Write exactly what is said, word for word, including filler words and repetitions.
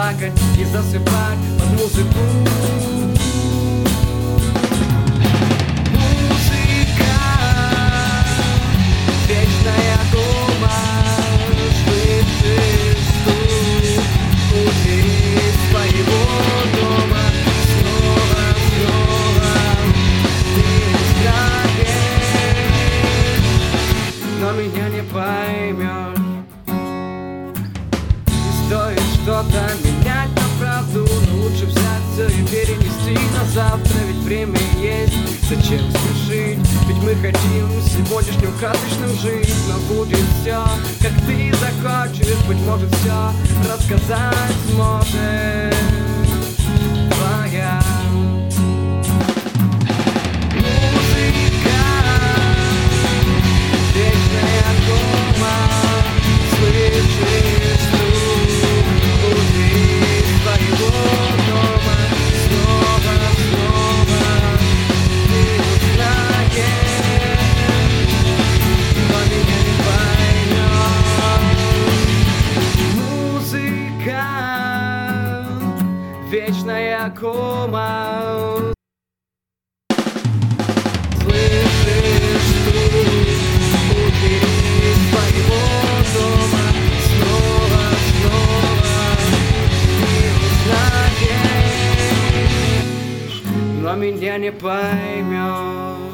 плакать и засыпать под музыку. Музыка, вечная дума, слышишь стук у двери своего дома. Снова, снова ты узнаешь, но меня не поймешь. Стоит что-то менять на правду, но лучше взяться и перенести на завтра, ведь время есть, зачем спешить? Ведь мы хотим сегодняшним красочным жить, но будет все, как ты захочешь, быть может все рассказать сможешь твоя музыка, вечная дума, слышишь? Вечная кома. Слышишь стук у двери своего дома. Снова, снова ты узнаешь, но меня не поймешь.